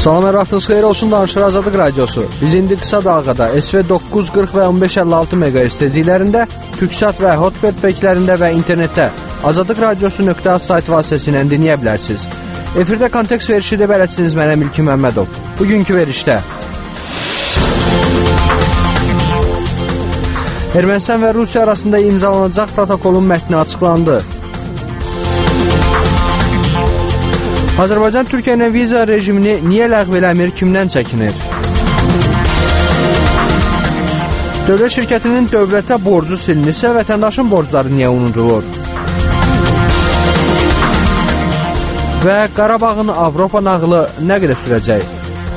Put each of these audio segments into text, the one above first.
Salam, hər vaxtınız xeyir olsun, danışır Azadlıq Radiosu. Biz indi qısa dalğada SV 940 və 1556 MHz tezliklərində, Türksat və Hotbird beklərində və internetdə azadlıqradiosu.az sayt vasitəsilə dinləyə bilərsiniz. Efirdə kontekst verişi də bələdçiniz mənəm İlkin Məmmədov. Bugünkü verişdə Ermənistan və Rusiya arasında imzalanacaq protokolun mətni açıqlandı. Azərbaycan Türkiyə ilə viza rejimini niyə ləğv eləmir, kimdən çəkinir? Dövlət şirkətinin dövlətə borcu silinirsə, vətəndaşın borcları niyə unudulur? Və Qarabağın Avropa nağılı nə qədər sürəcək?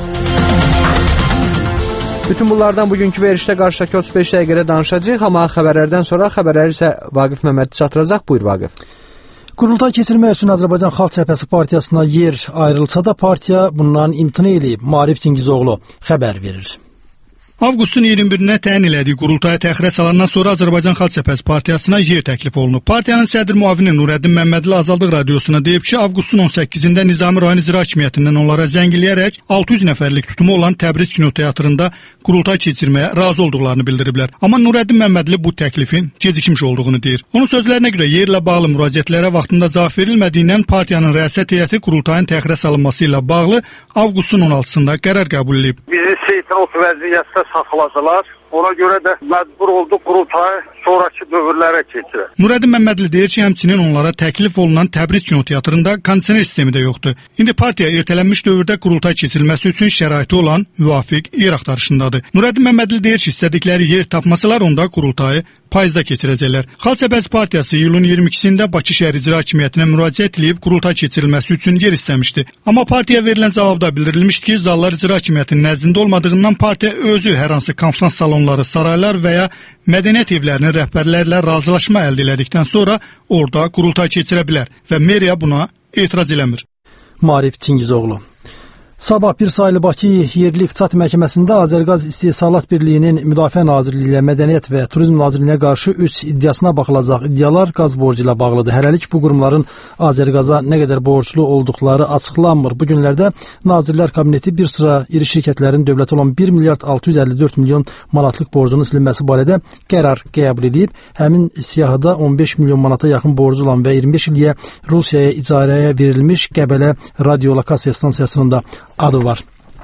Bütün bunlardan bugünkü verişdə qarşıdakı 35 dəqiqədə danışacağıq, amma xəbərlərdən sonra xəbərləri isə Vaqif Məmməd çatdıracaq. Buyur Vaqif. Qurultay keçirmək üçün Azərbaycan Xalq Cəbhəsi partiyasına yer ayrılsa da partiya bundan imtina eləyib. Maarif Cingizoğlu xəbər verir. Avqustun 21-nə təyin elədiyi qurultaya təxirə salandan sonra Azərbaycan Xalq Cəbhəsi partiyasına yer təklif olunub. Partiyanın sədr müavini Nurəddin Məmmədli Azadlıq Radiosuna deyib ki, avqustun 18-də Nizami rayon icra hakimiyyətindən onlara zəng eləyərək 600 nəfərlik tutumu olan Təbriz kinoteatrında qurultay keçirməyə razı olduqlarını bildiriblər. Amma Nurəddin Məmmədli bu təklifin gecikmiş olduğunu deyir. Onun sözlərinə görə yerlə bağlı müraciətlərə vaxtında cavab verilmədiyindən partiyanın rəsət heyəti qurultayın təxirə salınması ilə bağlı avqustun 16-sında qərar qəbul edib. Seytnot vəziyyətdə saxladılar. Ona görə də məcbur oldu qurultayı sonraki dövrlərə keçirək. Nurəddin Məmmədli deyir ki, həmçinin onlara təklif olunan Təbriz kinoteatrında kondisioner sistemi də yoxdur. İndi partiya ertələnmiş dövrdə qurultay keçirilməsi üçün şəraiti olan müvafiq yer axtarışındadır. Nurəddin Məmmədli deyir ki, istədikləri yer tapmasalar onda qurultayı payızda keçirəcəklər. Xalq Cəbhəsi partiyası iyulun 22-sində Bakı şəhər icra hakimiyyətinə müraciət edib qurultay keçirilməsi üçün yer istəmişdi. Amma partiya verilən cavabda bildirilmişdi ki, zallar icra hakimiyyətinin nəzdində olmadığından partiya özü hər hansı konfrans salonları, saraylar və ya mədəniyyət evlərinin rəhbərlərlə razılaşma əldə elədikdən sonra orada qurultay keçirə bilər və meriya buna etiraz eləmir. Maarif Cingizoğlu. Sabah bir sayılı Bakı Yerli İqtisad Məhkəməsində Azərqaz İstehsalat Birliyinin Müdafiə Nazirliyi ilə Mədəniyyət və Turizm Nazirliyinə qarşı 3 iddiasına baxılacaq. İddialar qaz borcu ilə bağlıdır. Hələlik bu qurumların Azərqaza nə qədər borclu olduqları açıqlanmır. Bu günlərdə Nazirlər Kabineti bir sıra iri şirkətlərin dövlətə olan 1 milyard 654 milyon manatlıq borcunun silinməsi barədə qərar qəbul edib. Həmin siyahıda 15 milyon manata yaxın borcu olan və 25 illiyə Rusiyaya icarəyə verilmiş Qəbələ radiolokasiya stansiyasının da adı var.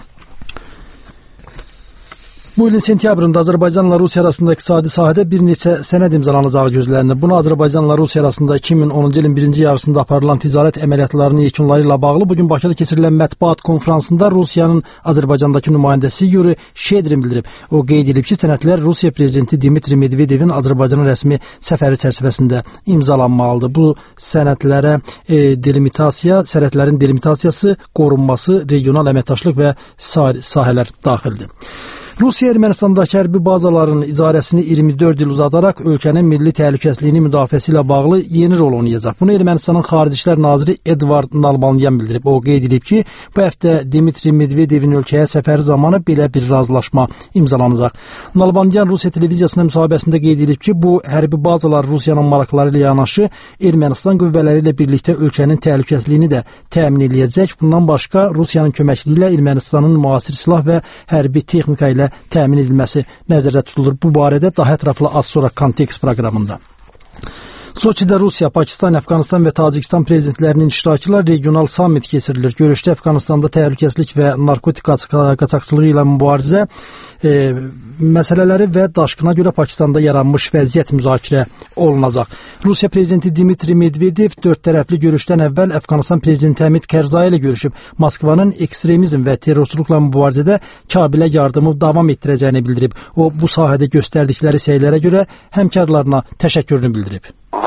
Bu ilin sentyabrında Azərbaycanla Rusiya arasında iqtisadi sahədə bir neçə sənəd imzalanacağı gözlənilir. Bunu Azərbaycanla Rusiya arasında 2010-cu ilin birinci yarısında aparılan ticarət əməliyyatlarının yekunları ilə bağlı bugün Bakıda keçirilən mətbuat konfransında Rusiyanın Azərbaycandakı nümayəndəsi Yuri Şedrin bildirib. O qeyd edib ki, sənədlər Rusiya prezidenti Dmitri Medvedevin Azərbaycana rəsmi səfəri çərçivəsində imzalanmalıdır. Bu sənədlərə sərhədlərin delimitasiyası, qorunması, regional əməkdaşlıq və sahələr daxildir. Rusiya Ermənistandakı hərbi bazaların icarəsini 24 il uzadaraq ölkənin milli təhlükəsizliyini müdafiəsi ilə bağlı yeni rol oynayacaq. Bunu Ermənistanın Xarici İşlər naziri Edvard Nalbanyan bildirib. O qeyd edib ki, bu həftə Dmitri Medvedevin ölkəyə səfəri zamanı belə bir razılaşma imzalanacaq. Nalbanyan Rusiya televiziyasına müsahibəsində qeyd edib ki, bu hərbi bazalar Rusiyanın maraqları ilə yanaşı Ermənistan qüvvələri ilə birlikdə ölkənin təhlükəsizliyini də təmin edəcək. Bundan başqa Rusiyanın köməkliyi ilə Ermənistanın müasir silah və hərbi texnika ilə təmin edilməsi nəzərdə tutulur. Bu barədə daha ətraflı az sonra kontekst proqramında. Soçidə Rusiya, Pakistan, Əfqanistan və Tacikistan prezidentlərinin iştirakı ilə regional sammit keçirilir. Görüşdə Əfqanistanda təhlükəsizlik və narkotik qaçaqçılığı ilə mübarizə məsələləri və daşqına görə Pakistanda yaranmış vəziyyət müzakirə olunacaq. Rusiya prezidenti Dmitri Medvedev 4 tərəfli görüşdən əvvəl Əfqanistan prezidenti Həmid Kərzai ilə görüşüb. Moskvanın ekstremizm və terrorçuluqla mübarizədə Kabilə yardımı davam etdirəcəyini bildirib. O, bu sahədə göstərdikləri səylərə görə həmkarlarına təşəkkürünü bildirib.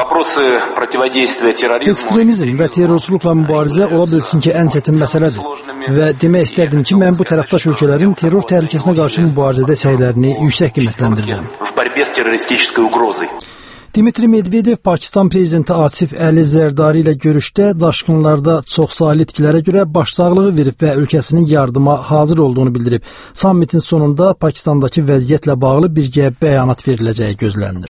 Ekstremizm və terrorçuluqla mübarizə ola bilsin ki, ən çətin məsələdir və demək istərdim ki, mən bu tərəfdaş ölkələrin terror təhlükəsinə qarşı mübarizədə səylərini yüksək qiymətləndirirəm. Dmitri Medvedev Pakistan prezidenti Asif Əli Zərdari ilə görüşdə daşqınlarda çoxsaylı itkilərə görə başsağlığı verib və ölkəsinin yardıma hazır olduğunu bildirib. Sammitin sonunda Pakistandakı vəziyyətlə bağlı birgə bəyanat veriləcəyi gözlənilir.